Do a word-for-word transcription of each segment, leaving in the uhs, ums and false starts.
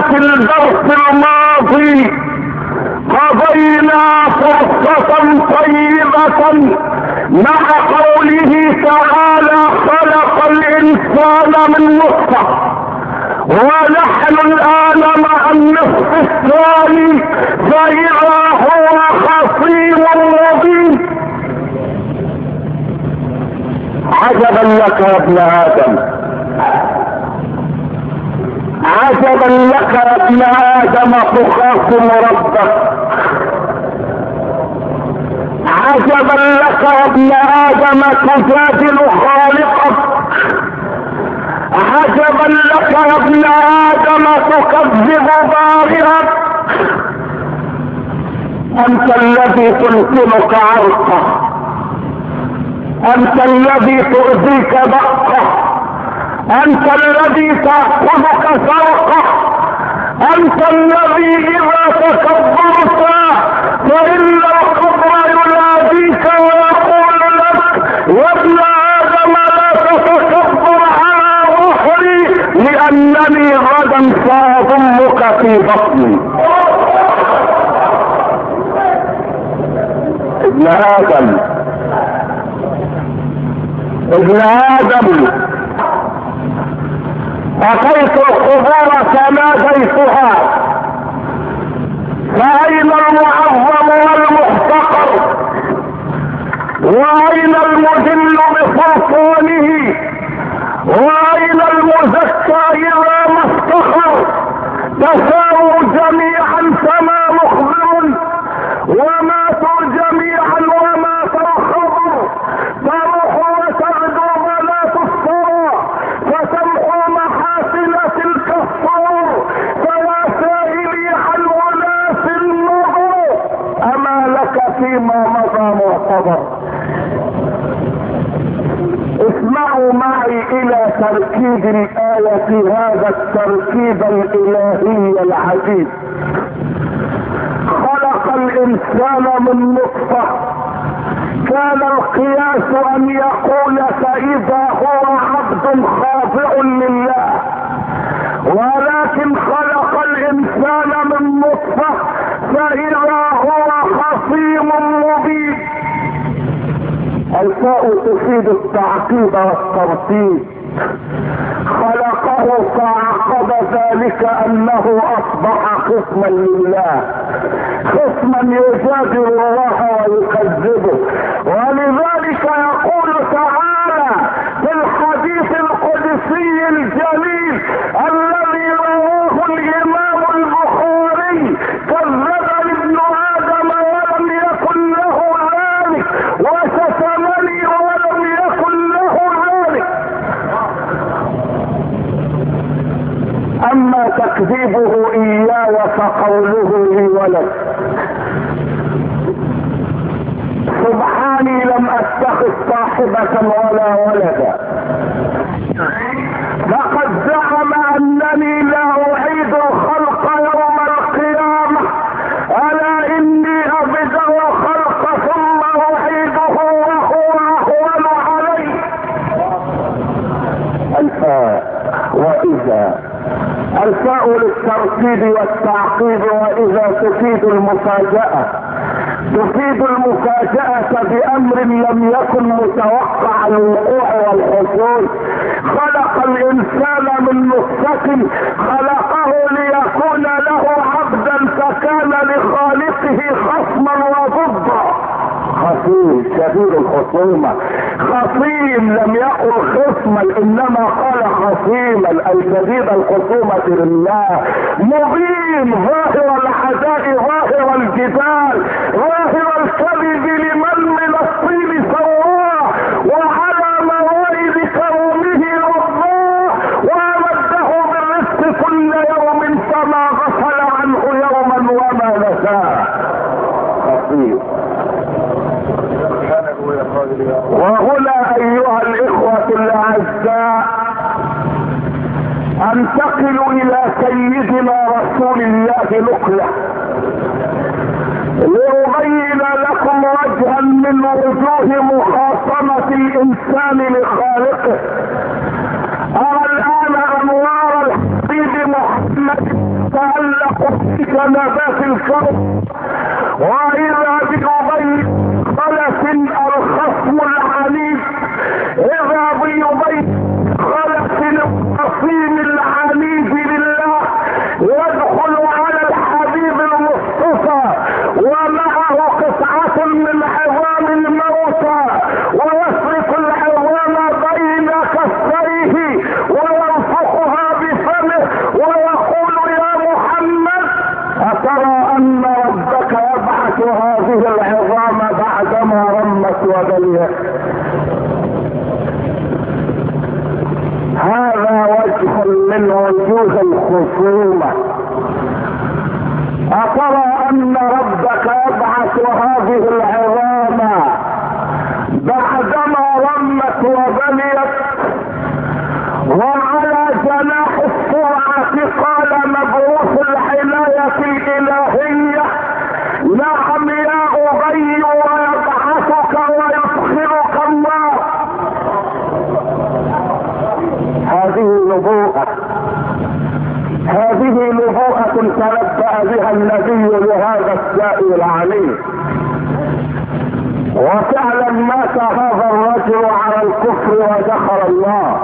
في الدرس الماضي قضينا فرصة طيبة مع قوله تعالى خلق الانسان من نطفة، ونحن الان مع النصف الثاني فاذا هو خصيم مبين. عجبا لك يا ابن ادم، عجبا لك يا ابن ادم تخاصم ربك، عجبا لك يا ابن ادم تجادل خالقك، عجبا لك يا ابن ادم تكذب بارئك. انت الذي تمكنك عرقه، انت الذي تؤذيك دقه، انت الذي تأخذك سرقه، انت الذي اذا تكبرت فان الكبر يناديك ويقول لك يا ابن ادم لا تتكبر على ظهري لانني غدا ساضمك في بطني. ابن ادم ابن ادم اتيت القبور فناديتها فاين المعظم والمحتقر، واين المذل بسلطانه، واين المزكى اذا ما افتخر. تساووا جميعا فما مخبر، وماتوا جميعا ومات الخبر. تروح وتغدو ولا تفطر، فتمحو محاسن تلك الصور. فيا سائلي عن اناس النظر، اما لك فيما مضى معتبر. اسمعوا معي الى تركيب الآية، هذا التركيب الالهي العجيب. خلق الانسان من نطفة، كان القياس ان يقول فاذا هو عبد خاضع لله، ولكن خلق الانسان من نطفة فاذا هو خصيم مبين. الفاء تفيد التعقيب والترتيب. خلقه فعقب ذلك انه اصبح خصما لله، خصما يجادل الله ويكذبه. ولذلك يقول تعالى في الحديث القدسي الجليل الذي رواه الامام البخاري: كذبني ابن ادم ولم يكن له ذلك، وشتمني ولم يكن له ذلك. اما تكذيبه اياي فقوله لي ولد. سبحاني لم اتخذ صاحبة ولا ولدا. لقد زعم انني لا اعيد الخلق يوم القيامة، الا اني ابدأ الخلق ثم اعيده وهو اهون علي. الفاء واذا، الفاء للترتيب والتعقيب، واذا تفيد المفاجأة، تفيد المفاجأة بامر لم يكن متوقع الوقوع والحصول. خلق الانسان من نطفة، خلقه ليكون له عبدا فكان لخالقه خصما وضدا. خصيم شديد الخصومة، خصيم لم يقل خصما انما قال خصيما اي شديد الخصومة لله. مبين ظاهر العداء ظاهر الجدال ظاهر الكذب لمن من الطين سواه، وعلى موائد كرمه رضاه، وامده بالرزق كل يوم فما غفل عنه يوما وما نساه. خصيم. وهنا ايها الاخوة الاعزاء انتقل الى سيدنا رسول الله نقلة لأبين لكم وجها من وجوه مخاصمة الانسان لخالقه. ارى الان انوار الحبيب محمد كنبات الكون، واذا بأبي خلف الخصم العنيف، اذا بأبي خلف القصيم العنيف لله يدخل على الحبيب المصطفى ومعه قطعة من عظام الموتى، ويسرق العظام بين كفيه وينفخها بفمه ويقول يا محمد أترى أن ربك يبعث هذه العظام بعدما رمت وبليت؟ هذا وجه من وجوه الخصومة. أترى أن ربك يبعث هذه العظام بعدما رمت وبليت؟ وعلى جناح السرعة قال مبعوث العناية الإلهية نعم يا أبي ويبعثك ويدخلك الله. هذه نبوءة، هذه نبوءة تنبأ بها النبي لهذا السائل العليم، وفعلا مات هذا الرجل على الكفر ودخل الله،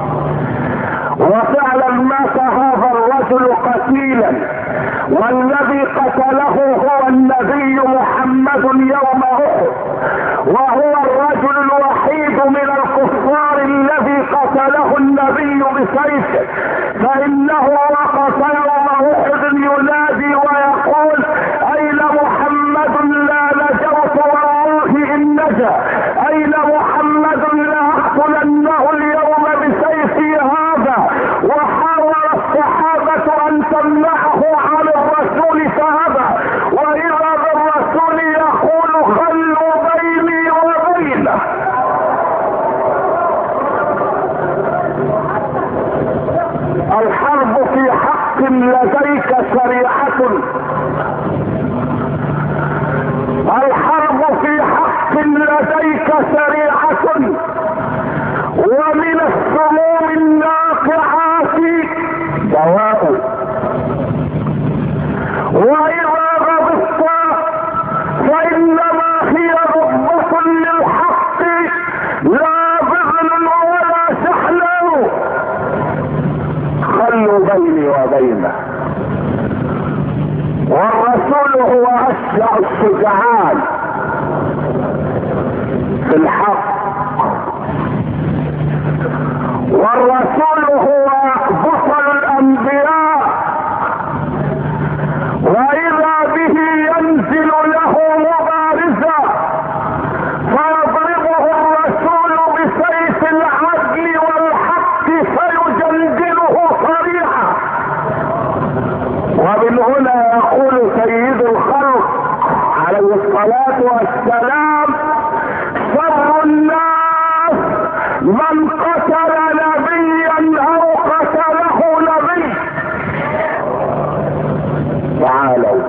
وفعلا مات هذا الرجل قتيلا، والذي قتله هو النبي محمد يوم احد، وهو الرجل الوحيد من الكفار الذي قتله النبي بسيفه، فانه وقف يوم احد ينادي ويقول اين محمد لا نجوت والله ان نجا، اين محمد لا اقتلنه اليوم بسيفي هذا. وحاول الصحابة ان تمنعه عن الرسول فابى، واذا بالرسول يقول خلوا بيني وبينه. الحرب في حق لديك شريعة، الحرب في حق لديك شريعة، ومن السموم الناقعات دواء، واذا غضبت فانما هي غضبة للحق لا بغل ولا سحل. خلوا بيني وبينه. والرسول هو اشجع الشجعان في الحق، والرسول هو بطل الانبياء، واذا به ينزل له مبارزا فيضربه الرسول بسيف العدل والحق فيجلجله صريعا. ومن هنا يقول سيد الخلق عليه الصلاة والسلام شر الناس من قتل نبيا او قتله نبي. تعالوا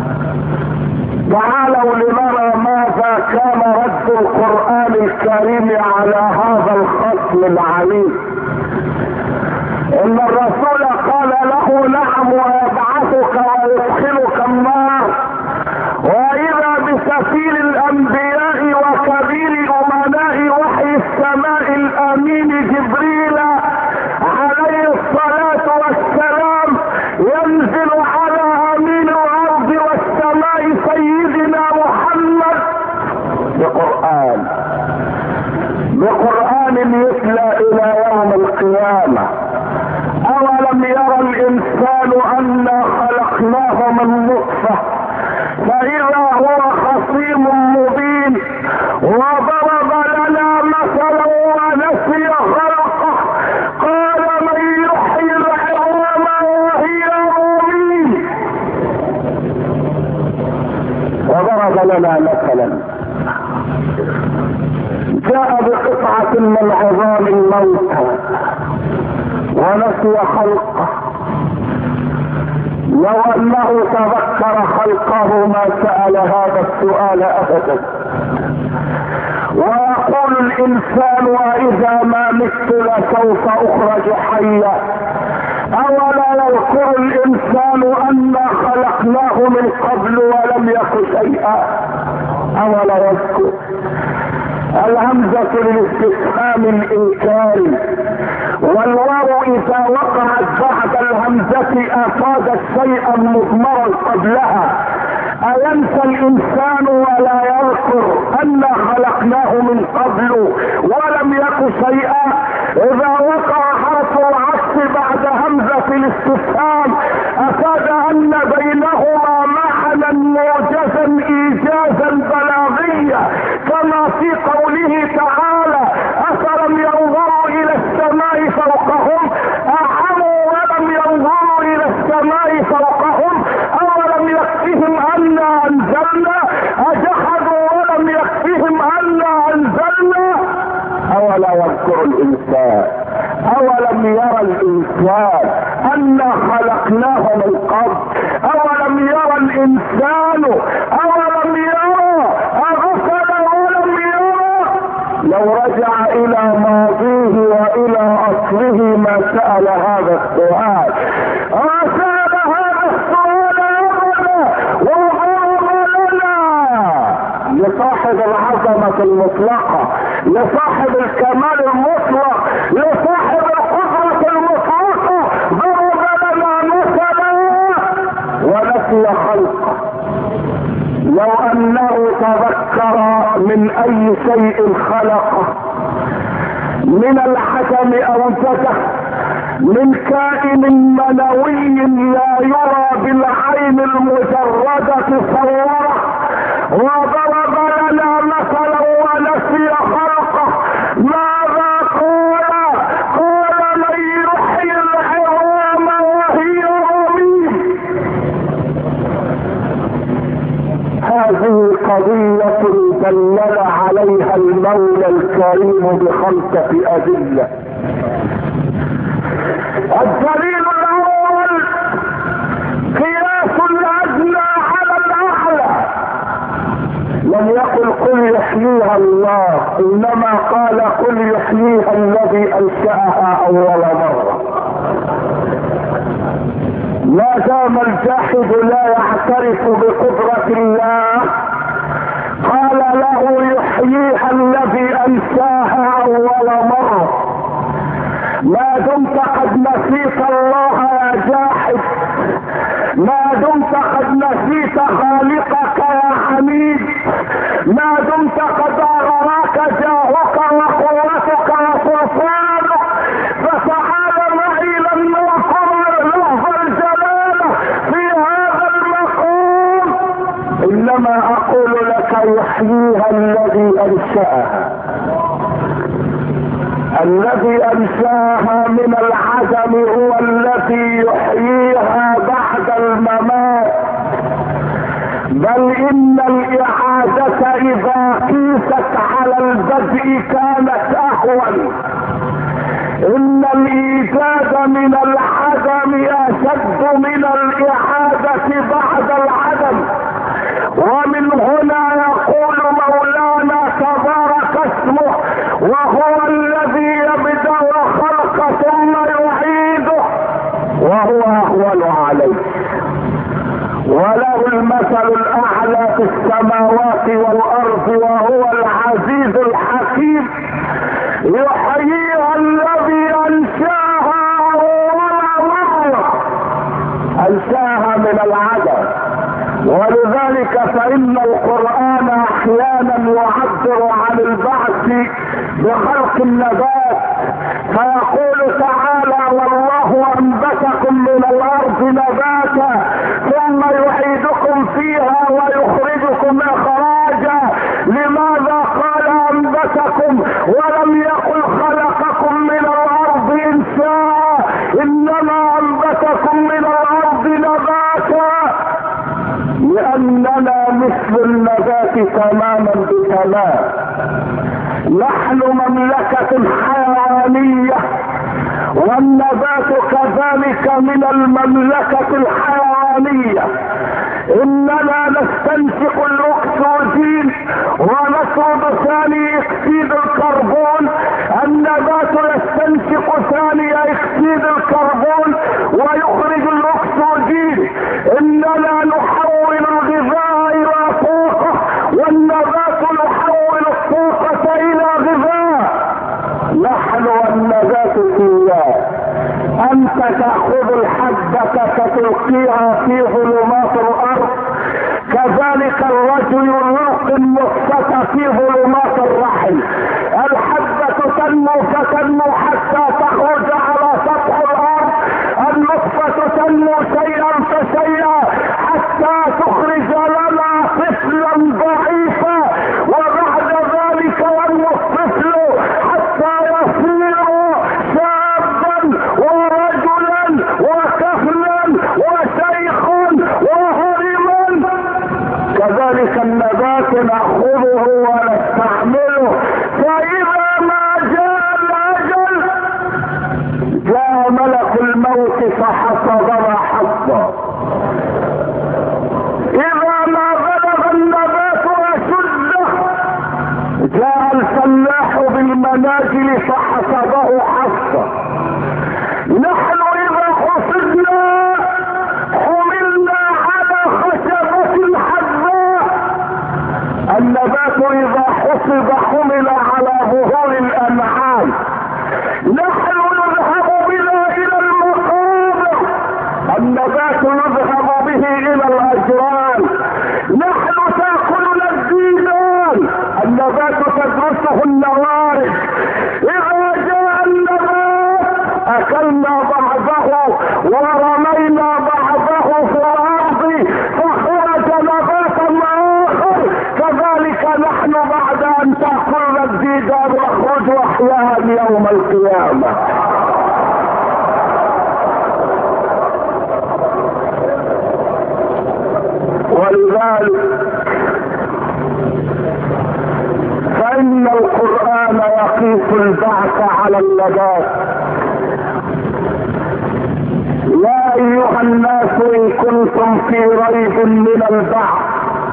تعالوا لنرى ماذا كان رد القرآن الكريم على هذا الخصم العنيف. ان الرسول قال له نعم ويبعثك ويدخلك النار، واذا بسفير الانبياء وكبير امناء وحي السماء الامين جبريل عليه الصلاة والسلام ينزل على امين الارض والسماء سيدنا محمد بقرآن، بقرآن يتلى الى يوم القيامة. اولم يرى الانسان انا خلقناه من نطفة فاذا هو خصيم مبين، وضرب لنا مثلا ونسي خلقه قال من يحيي العظام وهي رميم. وضرب لنا مثلا جاء بقطعة من عظام الموتى ونسي خلقه، لو انه تذكر خلقه ما سأل هذا السؤال ابدا. ويقول الانسان واذا ما مت لسوف اخرج حيا، اولا يذكر الانسان انا خلقناه من قبل ولم يك شيئا؟ اولا يذكر؟ الهمزة للاستفهام الانكاري، والواو اذا وقعت بعد الهمزة افادت شيئا مضمرا قبلها. اينسى الانسان ولا يذكر انا خلقناه من قبل ولم يك شيئا؟ اذا وقع حرف العطف بعد همزة الاستفهام افاد ان بينهما معنى موجزا ايجازا بلاغيا، كما في قوله تعالى افلم ينظروا الى السماء فوقهم اعموا ولم ينظروا الى السماء فوقهم اولم يكفهم انا انزلنا اجحدوا ولم يكفهم انا انزلنا. اولا يذكر الانسان؟ اولم يرى الانسان انا خلقناه من قبل؟ اولم يرى الانسان؟ اولم يرى؟ اغفل ولم يرى؟ لو رجع الى ماضيه والى اصله ما سأل هذا السؤال. وسأل هذا السؤال ابدا وضرب لنا لصاحب العظمة المطلقة، لصاحب الكمال المطلق، لصاحب القدرة المطلقة، ضرب لنا مثلا ونسي خلقه. لو انه تذكر من اي شيء خلقه، من العدم اوجده، من كائن منوي لا يرى بالعين المجردة صوره، وضرب لنا مثلا ونسي خلقه. ماذا قال؟ قال من يحيي العظام وهي رميم. هذه قضية دلل عليها المولى الكريم بخمسة أدلة. الدليل الأول قياس الأدنى على الأعلى. لم يقل قل يحييها الله، إنما قال قل يحييها الذي أنشأها أول مرة. ما دام الجاحد لا يعترف بقدرة الله قال له يحييها الذي أنشاها أول مرة. ما دمت قد نسيت الله يا جاحد، ما دمت قد نسيت خالقك يا حميد، ما دمت قد أغراك جاهك وقوتك وسلطانك، فتعال معي لن نذكر لفظ الجلالة في هذا المقام. إنما أقول لك يحييها الذي أنشأها. الذي أنشاها من العدم هو الذي يحييها بعد الممات. بل إن الإعادة إذا قيست على البدء كانت أهون. إن الإيجاد من العدم أشد من الإعادة بعد العدم. ومن هنا يقول مولانا تبارك اسمه وهو الذي يبدأ الخلق ثم يعيده وهو أهون عليه، وله المثل الأعلى في السماوات والأرض وهو العزيز الحكيم. يحييها الذي أنشاها أول مرة، أنشاها من العدم. ولذلك فإن القرآن أحيانا يعبر عن البعث بخلق النبات، فيقول تعالى والله أنبتكم من الأرض نباتا ثم يعيدكم فيها ويخرجكم إخراجا. لماذا قال أنبتكم ولم يقل خلقكم من الأرض إنشاء؟ إنما أنبتكم من الأرض نباتا، لأننا مثل النبات تماما بتمام. نحن مملكة حيوانية والنبات كذلك من المملكة الحيوانية. اننا نستنشق الاكسجين ونطرد ثاني اكسيد الكربون، النبات يستنشق ثاني اكسيد الكربون ويخرج الاكسجين. اننا نحول الغذاء الى طاقة، والنبات يحول الطاقة الى غذاء. نحن والنبات سواء. انت تأخذ الحبة فتلقيها في ظلمات الارض، كذلك الرجل يلقي النطفة في ظلمات الرحم. الحبة تنمو فتنمو حتى تخرج على سطح الارض، النطفة تنمو شيئا فشيئا حتى تخرج لنا طفلا ضعيفا، وبعد ذلك ينمو الطفل حتى يصير شابا ورجلا وكهلا وشيخا وهرما. كذلك النبات نأخذه ونستعمله، فإذا ما جاء الأجل جاء ملك الموت فحصد ما حصد. إذا ما بلغ النبات أشده جاء الفلاح بالمناجل فحصده حصدا. نحن إذا حصدنا حملنا على خشبة حذاء، النبات إذا حصد حمل على ظهور الأنعام. نحن نذهب بنا إلى المقابر، النبات يذهب به إلى الأجران. نحن تأكلنا الديدان، النبات تدرسه النوارد. إذا جاء النبات أكلنا بعضه ورمينا بعضه في الأرض فخرج نباتا آخر. كذلك نحن بعد أن تأكلنا الديدان نخرج أحياء يوم القيامة. ولذلك فإن القرآن يقيس البعث على النبات. يا أيها الناس إن كنتم في ريب من البعث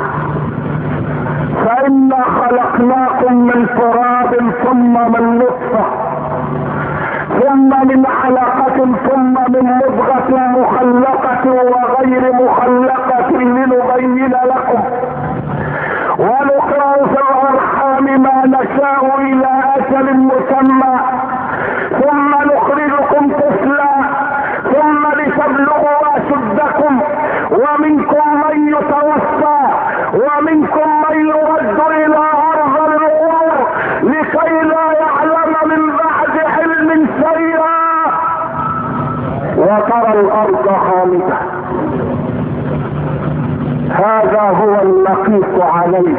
فإنا خلقناكم من تراب ثم من نطفة ثم من علقة ثم من مضغة مخلقة وغير مخلقة لنبين لكم ونقرأ في الأرحام ما نشاء إلى أجل مسمى ثم نخرجكم طفلا ثم لتبلغوا أشدكم ومنكم من يتوفى ومنكم من يرد إلى أرض العمر لكي لا يعلم من بعد علم شيئا وترى الأرض خامدة. هذا هو المقيس عليه.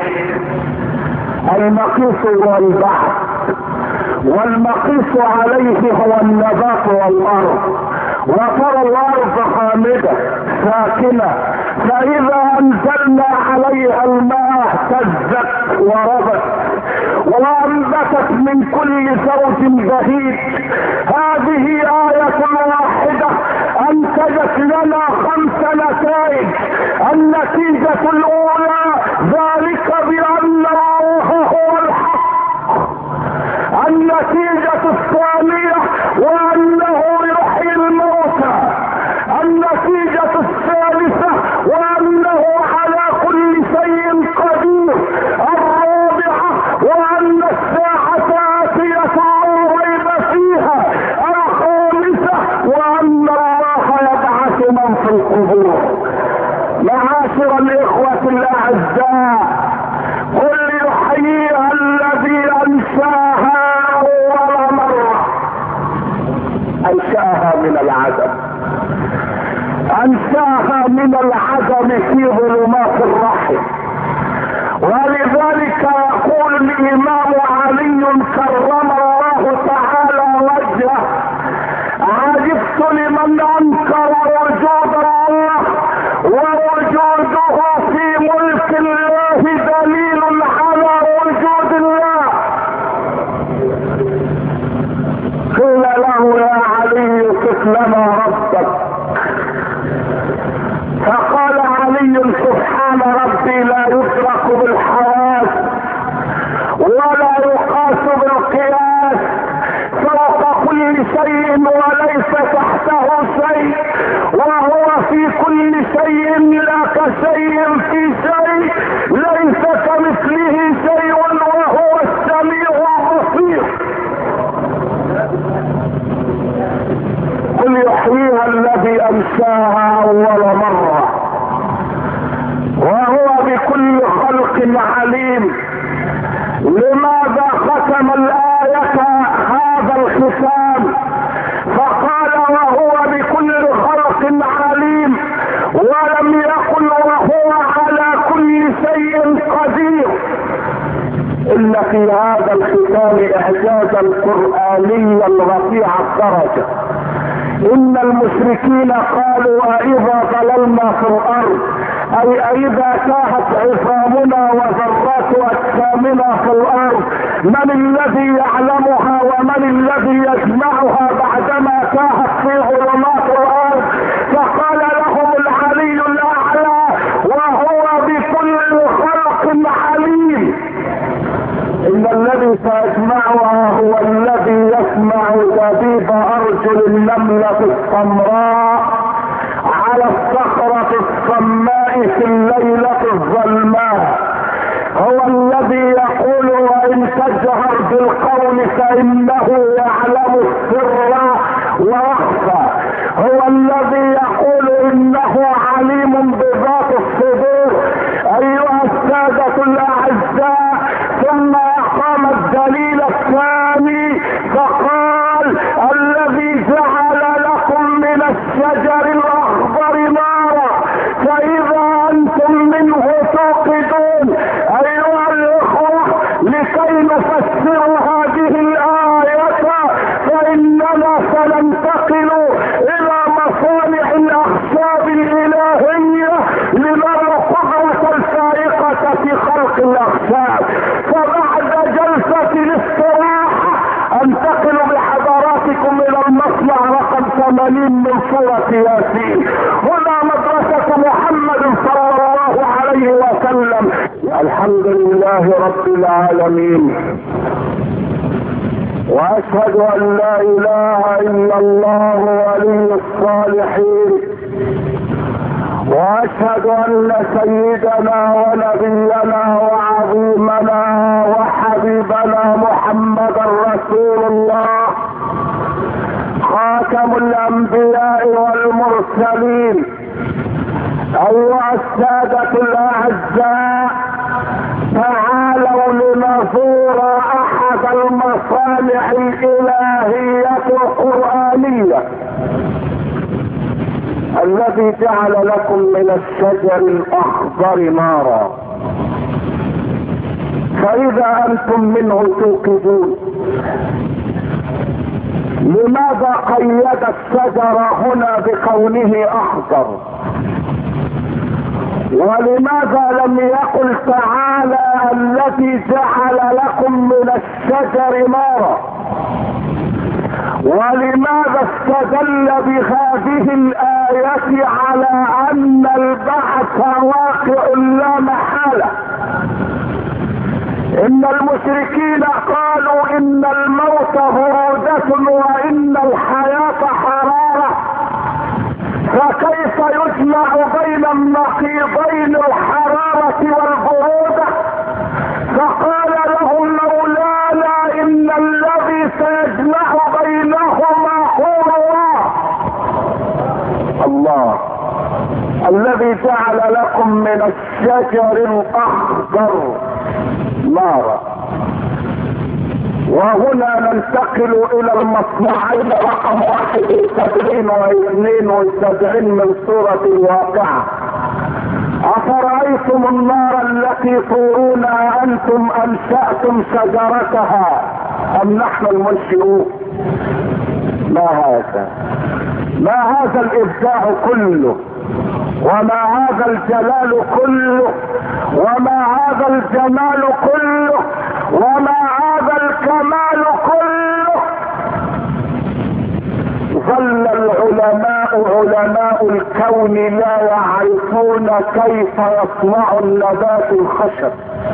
المقيس هو البحث والمقيس عليه هو النبات والأرض. وترى الأرض خامدة ساكنة فإذا أنزلنا عليها الماء اهتزت وربت وأنبتت من كل زوج بهيج. هذه آية واحدة أنتجت لنا خمس نتائج. النتيجة الأولى ذلك بأن الله هو الحق. النتيجة الثانية وأنه يحيي الموتى. النتيجة الثالثة وأنه على كل شيء قدير. الرابعة وأن الساعة آتية لا ريب فيها. الخامسة وأن الله يبعث من في القبور. معاشر الإخوة الأعزاء قل يحييها الذي أنشاها أول مرة. أنشاها من العدم. أنشاها من العدم في ظلمات الرحم. ولذلك يقول الإمام علي كرم الله تعالى وجهه عجبت لمن أنكر وجود الله ووجوده في ملك الله دليل على وجود الله. قيل له يا علي صف لنا ربك فقال علي سبحان ربي لا يدرك بالحواس ولا يقاس بالقياس فوق كل شيء وليس تحته شيء في كل شيء لا كشيء في شيء، ليس كمثله شيء وهو السميع البصير. قل يحييها الذي انشاها اول مرة وهو بكل خلق عليم. لماذا ختم الآية هذا الختام فقال وهو بكل خلق عليم، ولم يقل وهو على كل شيء قدير؟ إن في هذا الختام إعجازا قرآنيا رفيع الدرجة. إن المشركين قالوا أإذا ضللنا في الأرض، أي أإذا تاهت عظامنا وذرات أجسامنا في الأرض، من الذي يعلمها ومن الذي يجمعها بعدما تاهت في ظلمات الأرض؟ فقال لهم العلي الأعلى وهو بكل خلق عليم. إن الذي سيجمعها هو الذي يسمع دبيب أرجل النملة السمراء على الصخرة الصماء في الليلة الظلماء. هو الذي يقول وإن تجهر بالقول فإنه يعلم السر ويخفى. هو الذي يقول إنه عليم بذات الصدور. أيها السادة الأعزاء، ثم أقام الدليل الثاني فقال الذي جعل لكم من الشجر الأخضر نارا فإذا أنتم منه توقدون. أيها الإخوة، لكي نفسر هذه الآية فإننا سننتقل إلى مصانع الأخشاب الإلهية لنرى القدرة الفائقة في خلق الأخشاب. فبعد جلسة الاستراحة انتقل بحضراتكم الى المصنع رقم ثمانين من سورة ياسين. هنا مدرسة محمد صلى الله عليه وسلم. الحمد لله رب العالمين، واشهد ان لا اله الا الله ولي الصالحين، واشهد ان سيدنا ونبينا وعظيمنا وحبيبنا محمدا رسول الله خاتم الانبياء والمرسلين. ايها السادة الاعزاء، تعالوا لنزور احد المصانع الالهية القرآنية الذي جعل لكم من الشجر الاخضر نارا فاذا انتم منه توقدون. لماذا قيد الشجر هنا بكونه اخضر؟ ولماذا لم يقل تعالى الذي جعل لكم من الشجر نارا؟ ولماذا استدل بهذه الآية على أن البعث واقع لا محالة؟ إن المشركين قالوا إن الموت برودة وإن الحياة حرارة، فكيف يجمع بين النقيضين الحرارة والبرودة؟ فقال لهم مولانا إن الذي سيجمع بينهما هو الله. الله الذي جعل لكم من الشجر الأخضر نارا. وهنا ننتقل الى المصنعين رقم واحد وسبعين واثنين وسبعين من سورة الواقعة. افرأيتم النار التي تورون انتم انشأتم شجرتها ام نحن المنشئون؟ ما هذا ما هذا الابداع كله، وما هذا الجلال كله، وما هذا الجمال كله، وما هذا الكمال كله؟ ظل العلماء علماء الكون لا يعرفون كيف يصنع النبات الخشب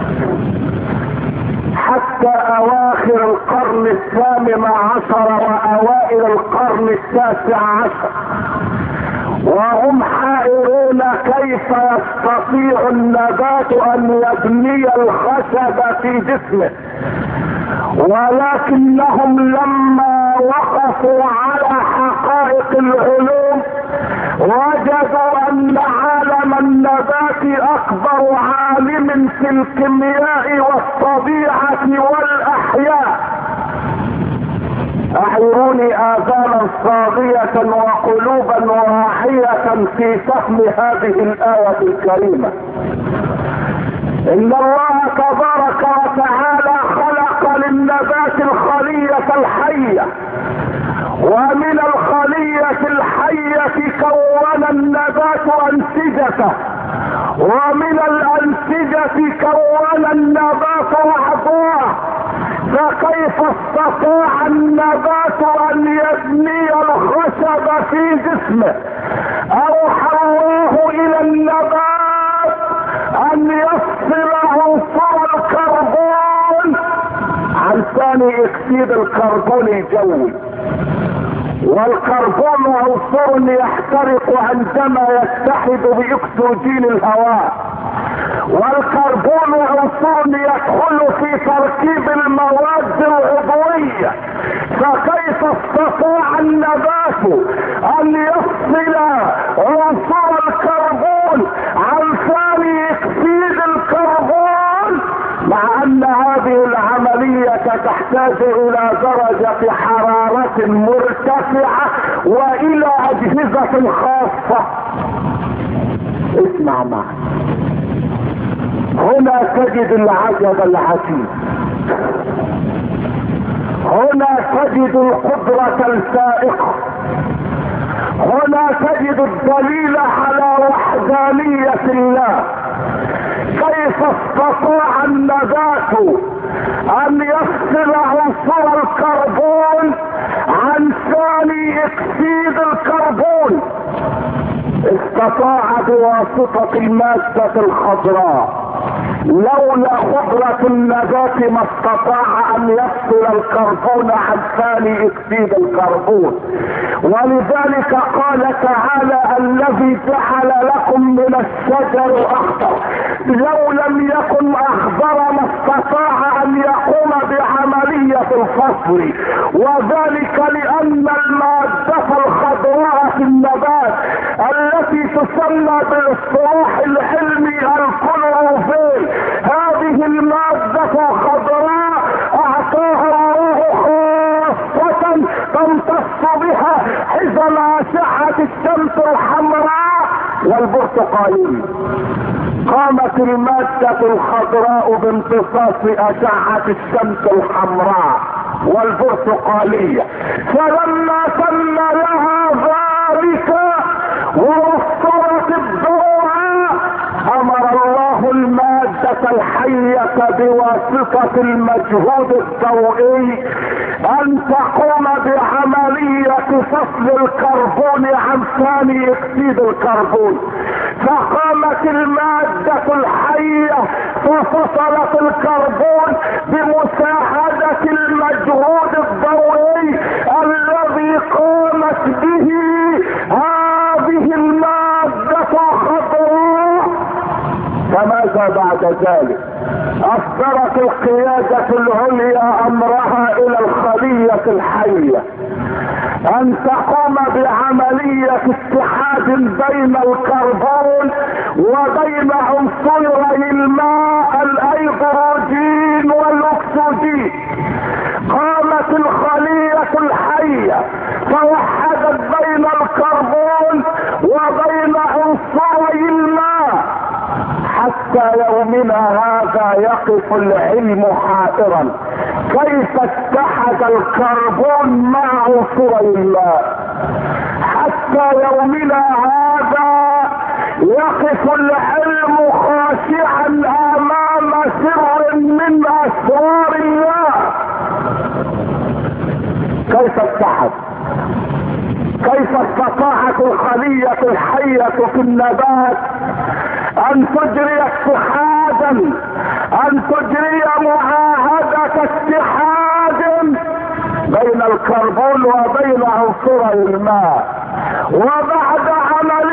حتى اواخر القرن الثامن عشر واوائل القرن التاسع عشر، وهم حائرون كيف يستطيع النبات ان يبني الخشب في جسمه، ولكنهم لما وقفوا على حقائق العلوم وجدوا ان عالم النبات اكبر عالم في الكيمياء والطبيعة والاحياء. اعيروني اذانا صاغية وقلوبا واعية في فهم هذه الآية الكريمة. ان الله تبارك وتعالى خلق للنبات الخلية الحية، ومن الخلية الحية كون النبات انسجته، ومن الانسجة كون النبات اعضاء. فكيف استطاع النبات ان يبني الخشب في جسمه؟ اوحى الله الى النبات ان يفصل عنصر الكربون عن ثاني اكسيد الكربون الجوي. والكربون عنصر يحترق عندما يتحد باكسجين الهواء، والكربون عنصر يدخل في تركيب المواد العضوية. فكيف استطاع النبات ان يفصل عنصر الكربون عن ثاني اكسيد الكربون، مع ان هذه العملية تحتاج الى درجة حرارة مرتفعة والى اجهزة خاصة؟ اسمع معي، هنا تجد العجب العجيب، هنا تجد القدرة الفائقة، هنا تجد الدليل على وحدانية الله. كيف استطاع النبات ان يفصل عنصر الكربون عن ثاني اكسيد الكربون؟ استطاع بواسطة المادة الخضراء. لولا قدرة النبات ما استطاع ان يفصل الكربون عن ثاني اكسيد الكربون. ولذلك قال تعالى: الذي جعل لكم من الشجر اخضر. لو لم يكن اخضر ما استطاع ان يقوم بعملية الفصل، وذلك لان المادة الخضراء في النبات التي تسمى بالاصطلاح العلمي الكلوروفيل، هذه المادة الخضراء اعطاها الله خاصة تمتص بها حزم اشعة الشمس الحمراء والبرتقالية. قامت المادة الخضراء بامتصاص اشعة الشمس الحمراء والبرتقالية، فلما تم لها ذلك ووفرت الضوء امر الله المادة الحية بواسطة المجهود الضوئي ان تقوم بعملية فصل الكربون عن ثاني اكسيد الكربون. فقامت المادة الحية ففصلت الكربون بمساعدة المجهود الضوئي الذي قامت به هذه المادة الخضراء. فماذا بعد ذلك؟ اصدرت القيادة العليا امرها الى الخلية الحية ان تقوم بعملية اتحاد بين الكربون وبين عنصري الماء الهيدروجين والاكسجين. قامت الخلية الحية فوحدت بين الكربون وبين عنصري الماء. حتى يومنا هذا يقف العلم حائرا كيف اتحد الكربون مع عنصري الماء. حتى يومنا هذا يقف العلم خاشعا امام سر من اسرار الله. كيف اتحد؟ كيف استطاعت الخلية الحية في النبات ان تجري اتحادا، ان تجري معاهدة اتحاد بين الكربون وبين عنصري الماء؟ وبعد عمل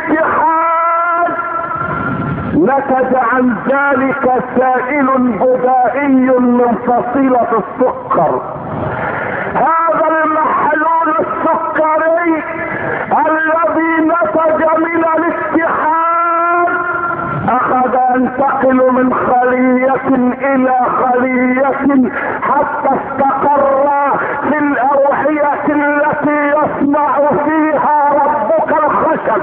الاتحاد نتج عن ذلك سائل بدائي من فصيلة السكر. هذا المحلول السكري الذي نتج من الاتحاد اخذ ينتقل من خلية الى خلية حتى استقر في الاوعية التي يصنع فيها ربك الخشب.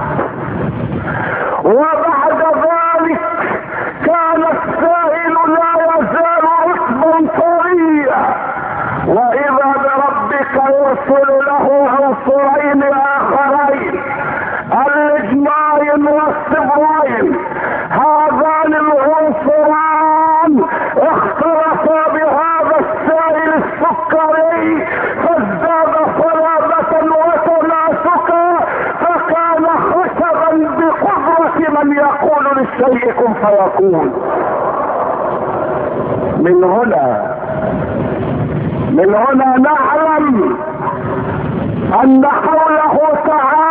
وبعد ذلك كان السائل لا يزال رطبا طريا، واذا بربك يرسل له عنصرين اخرين الاجماين والصبرين. هذان العنصران اختلطا بهذا السائل السكري فازداد صلابة وتماسكا، فكان خشبا بقدرة من يقول للشيء كن فيكون. من هنا من هنا نعلم ان قوله تعالى